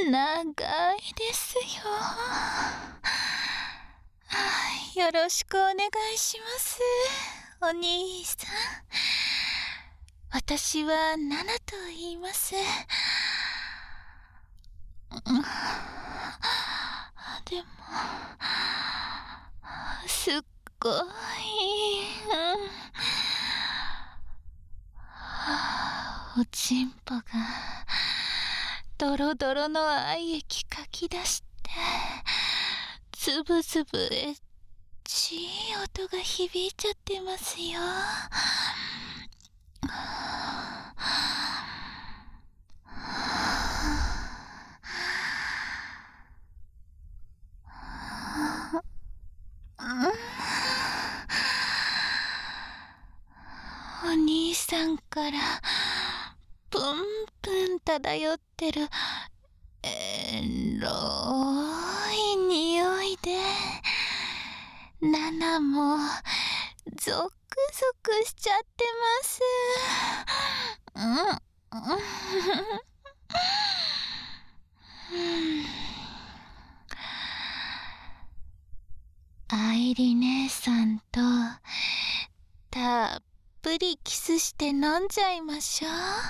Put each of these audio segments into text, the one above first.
長いですよ。よろしくお願いします、お兄さん。私はナナと言います。でも、すっごい、おちんぽがドロドロの愛液かき出して、つぶつぶエッチい音が響いちゃってますよ。お兄さんからプンプン漂ってるエロい匂いで、ナナもゾクゾクしちゃってます。愛理姉さんとたっぷりキスして飲んじゃいましょう。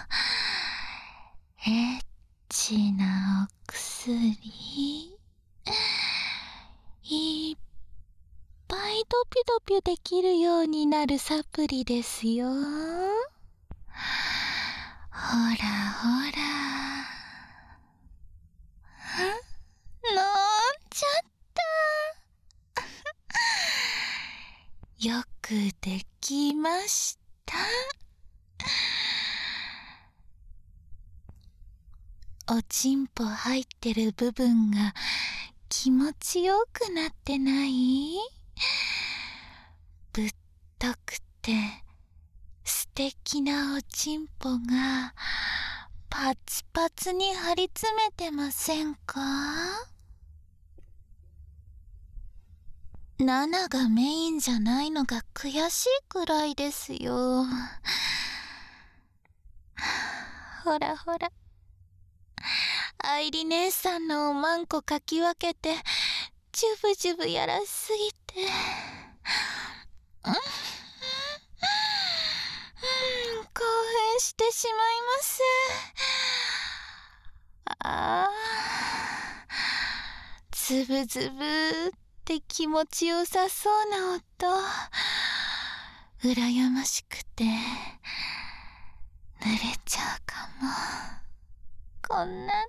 エッチなお薬いっぱいドピドピできるようになるサプリですよ。ほらほら、飲んじゃった。よくできました。おちんぽ入ってる部分が気持ちよくなってない？ぶっとくて素敵なおちんぽがパツパツに張り詰めてませんか？ナナがメインじゃないのが悔しいくらいですよ。ほらほら、愛理姉さんのおまんこかき分けてジュブジュブやらしすぎて、興奮してしまいます。つぶつぶって気持ちよさそうな音、羨ましくて濡れちゃうかも。こんなの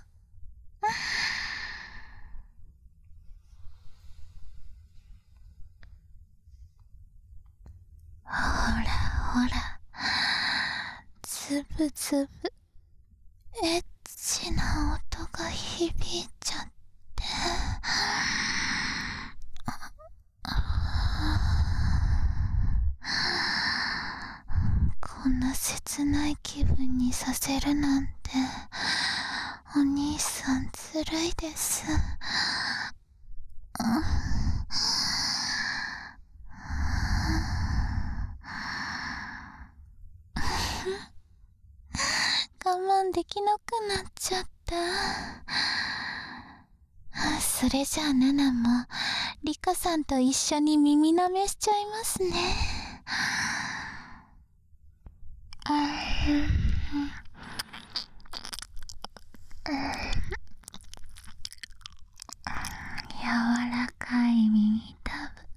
ほらほら、つぶつぶエッチな音が響いちゃって、こんな切ない気分にさせるなんて、お兄さんずるいです。我慢できなくなっちゃった。それじゃあナナもリカさんと一緒に耳舐めしちゃいますね。柔らかい耳たぶ。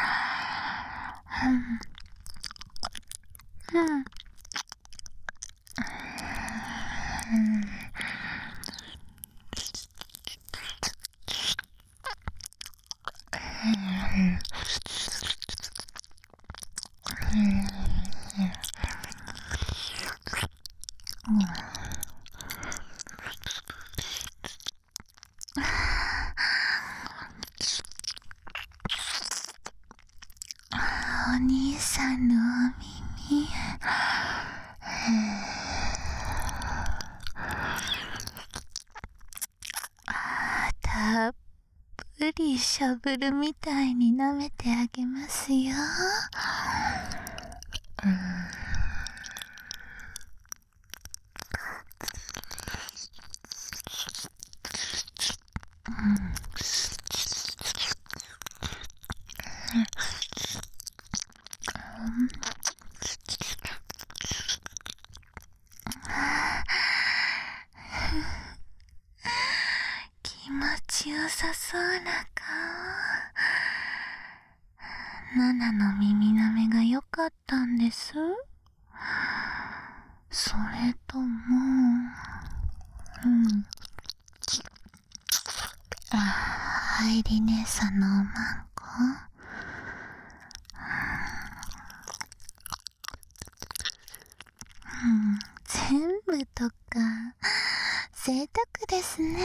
お兄さんのお耳、たっぷりしゃぶるみたいに舐めてあげますよ。 気持ちよさそうな顔。ナナの耳なめが良かったんです？それとも、ハイリ姉さんのおまんこ？全部とか贅沢ですね。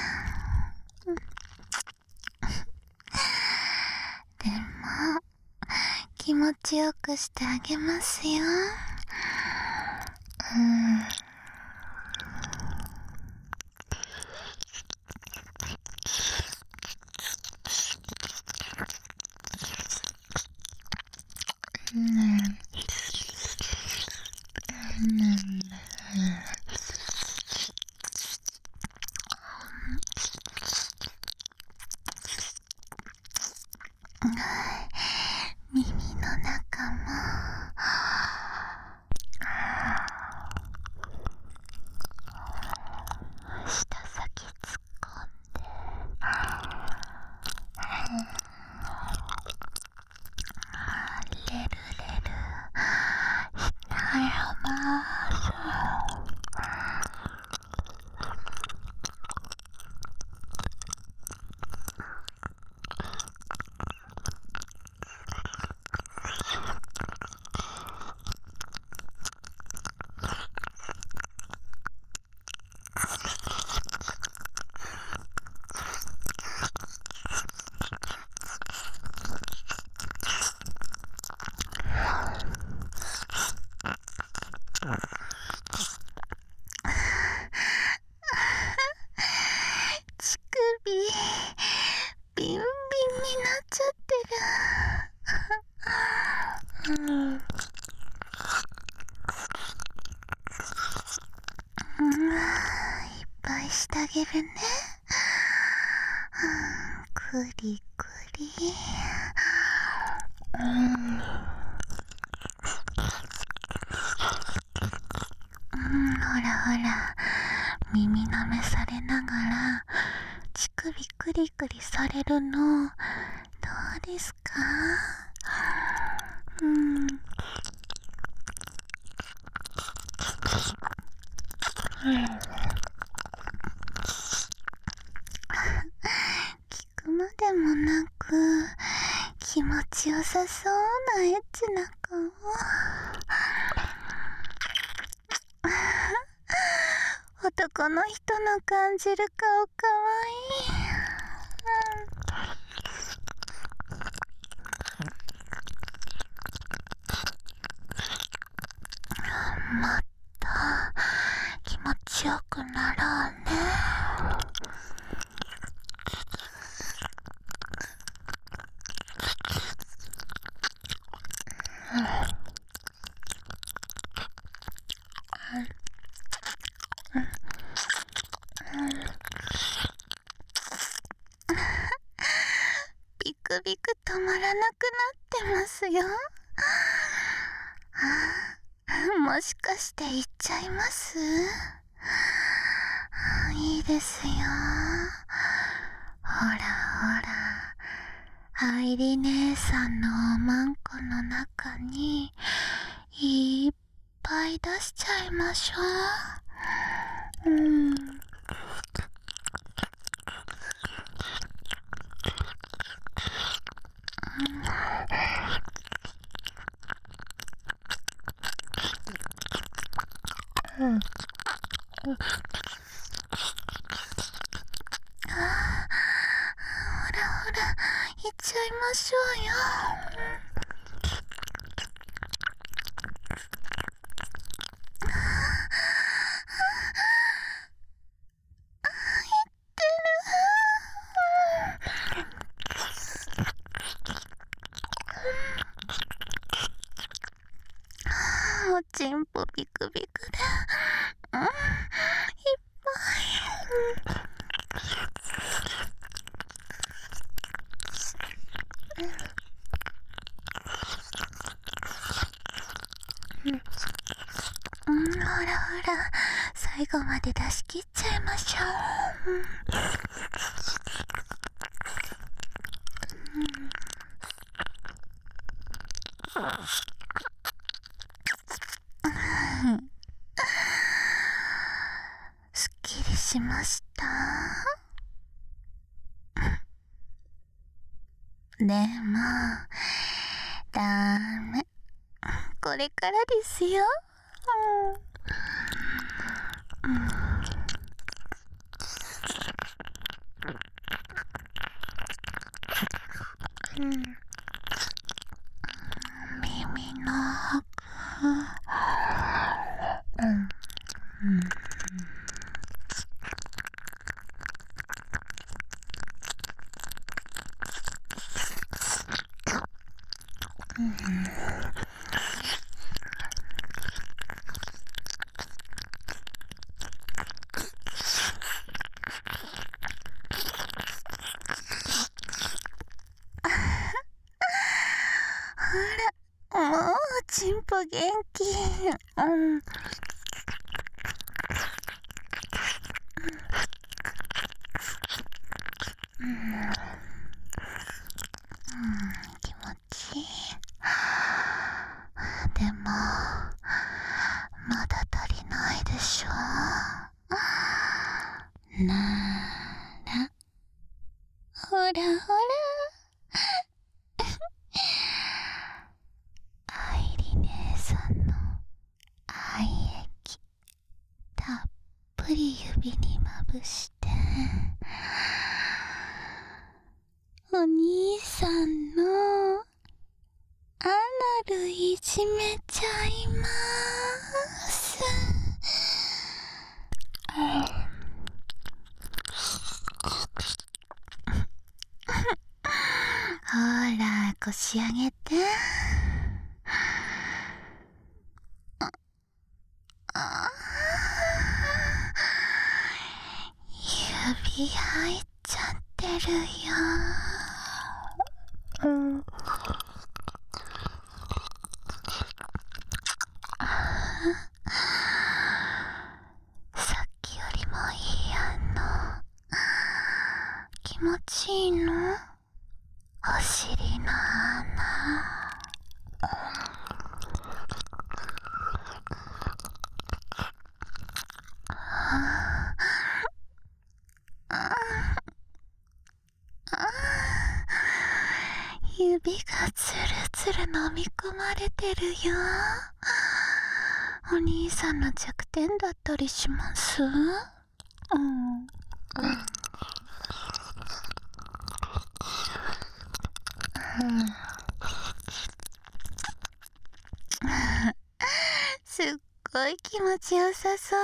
でも気持ちよくしてあげますよ。耳の中も舌先突っ込んでレルレルしたらます。乳首ビンビンになっちゃってる。いっぱいしてあげるね。くりくり。ほらほら、耳舐めされながら乳首クリクリされるのどうですか？聞くまでもなく気持ちよさそうなエッチな顔。男の人の感じる顔かわいい。もっと気持ちよくなろうね。ビクビク止まらなくなってますよ。もしかして言っちゃいます？いいですよ。ほらほら、愛理姉さんのおまんこの中にいっぱい出しちゃいましょう。ほらほら、行っちゃいましょうよ。おちんぽビクビクで、いっぱい。 ほらほら、最後まで出し切っちゃいましょう。すっきりしました。でもダメ、これからですよ。耳のもうちんぽ元気。気持ちいい。でもまだ足りないでしょ。ならほらほら、愛理姉さんの愛液たっぷり指にまぶして、お兄さんのアナルいじめちゃいます。ほら、腰上げて。指入っちゃってるよ。さっきよりもいい反応。気持ちいいの？お尻の穴。指がつるつる飲み込まれてるよ。お兄さんの弱点だったりします？すっごい気持ちよさそう。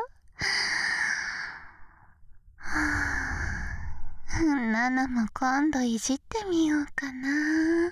ナナも今度いじってみようかな。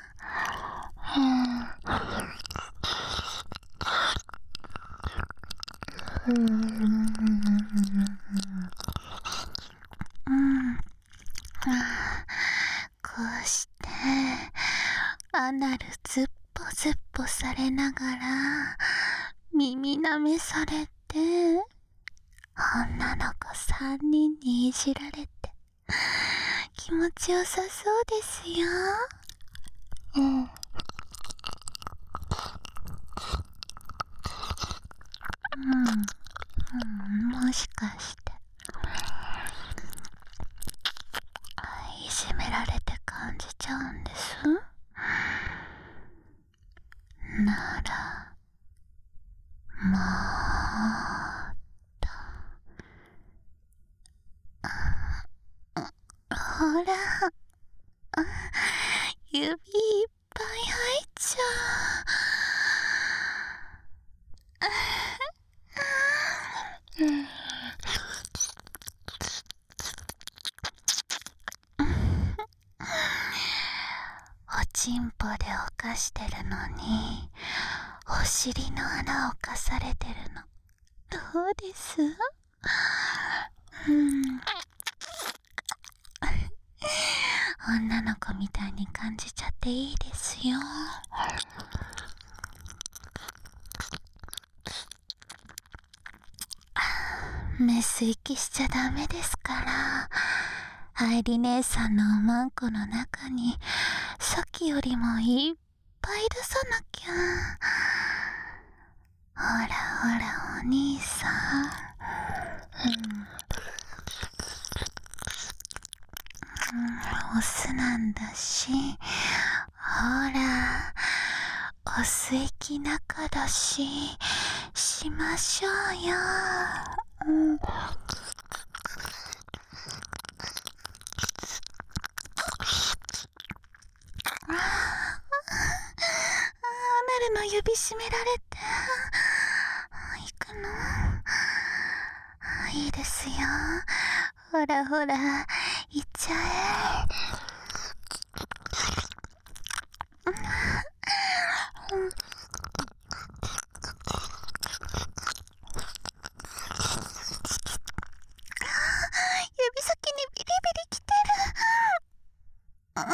こうしてアナルズッポズッポされながら耳舐めされて、女の子3人にいじられて気持ちよさそうですよ。もしかしていじめられて感じちゃうんです？ならもっとほら、指いっぱい入っちゃう。おちんぽで犯してるのにお尻の穴をかされてるの、どうです？女の子みたいに感じちゃっていいですよ。 メス息しちゃダメですから。愛理姉さんのおまんこの中にさっきよりもいっぱい出さなきゃ。ほらほらお兄さん、オスなんだし、ほらオス液中だし、しましょうよ。アナルの指締められて行くの。いいですよ。ほらほら行っちゃえ。指先にビリビリきてる。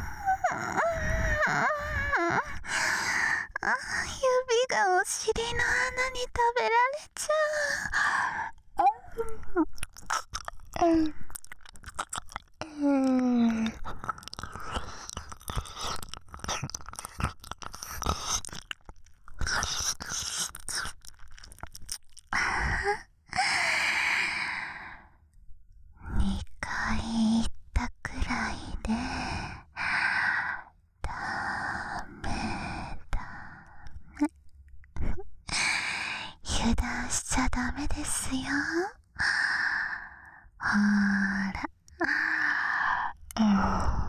指がお尻の穴に食べられちゃう。2回言ったくらいでダメだ。油断しちゃダメですよ。ほら。